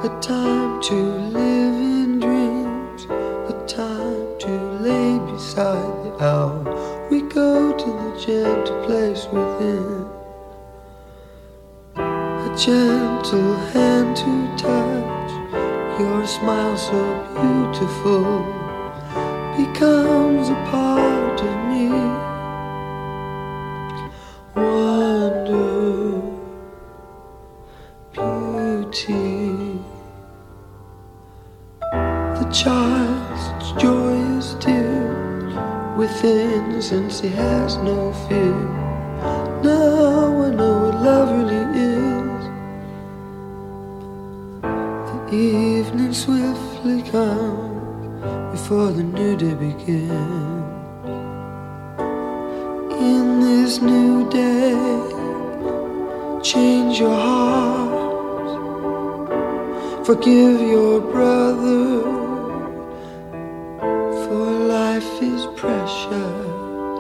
a time to live in dreams, a time to lay beside the hour. We go to the gentle place within, a gentle hand to touch. Your smile so beautiful becomes a part of me. Wonder, beauty. The child's joy is still within, since he has no fear. Now I know what love really is. The evening swiftly comes before the new day begins. In this new day, change your heart, forgive your brother, for life is precious.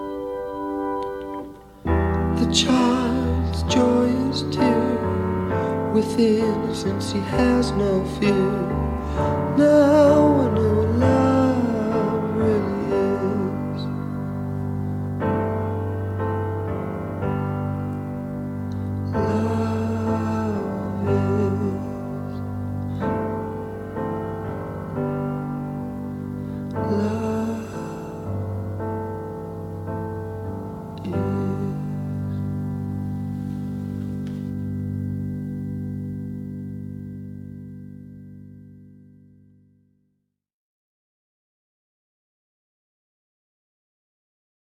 The child's joy is still within, since he has no fear. Now